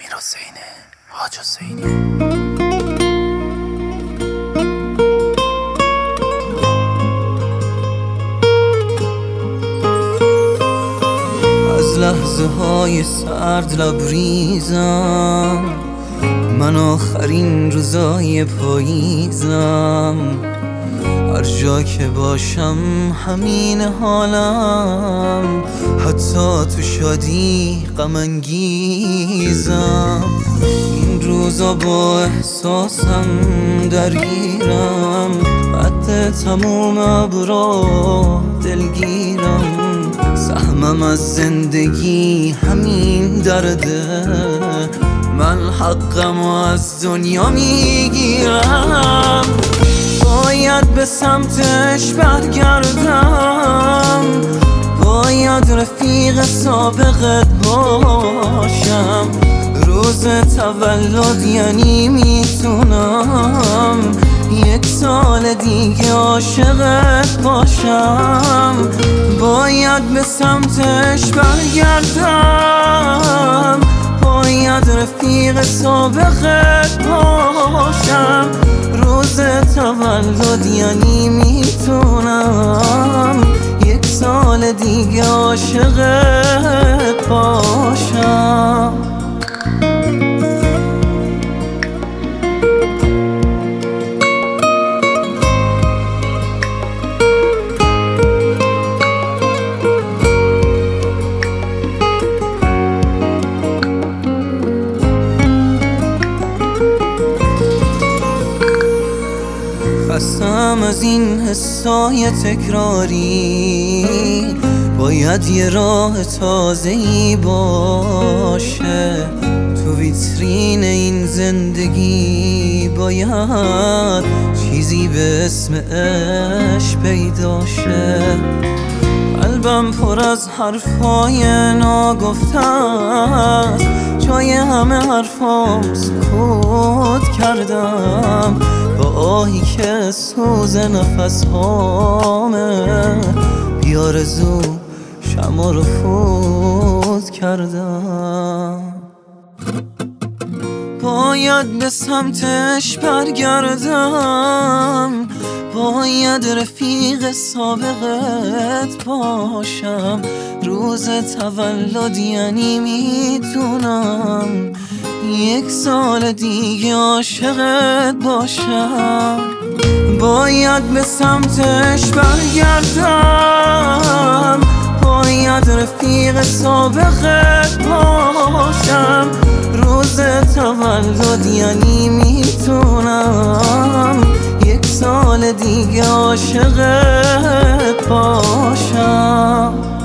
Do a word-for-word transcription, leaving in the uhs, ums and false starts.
حسین حاج حسینی. از لحظه های سرد لبریزم، من آخرین روزای پاییزم. هر جا که باشم همین حالم، حتی تو شادی غم انگیزم. این روزا با احساسم درگیرم، بعد تموم ابرا دلگیرم. سهمم از زندگی همین درده، من حقم از دنیا میگیرم. باید به سمتش برگردم، باید رفیق سابقت باشم. روز تولد یعنی میتونم یک سال دیگه عاشقت باشم. باید به سمتش برگردم، باید رفیق سابقت باشم. روز تولد یعنی میتونم یک سال دیگه عاشقت باشم. خستم از این حسای تکراری، باید یه راه تازه‌ای باشه. تو ویترین این زندگی باید چیزی به اسم عشق پیدا شه. قلبم پر از حرفای ناگفته است، جای همه حرفام سکوت کردم. با آهی که سوز نفس هامه، بیارزو شمع رو فوت کردم. باید به سمتش برگردم، باید رفیق سابقت باشم. روز تولد یعنی میتونم یک سال دیگه عاشقت باشم. باید به سمتش برگردم، باید رفیق سابقت باشم. روز تولد یعنی میتونم یک سال دیگه عاشقت باشم.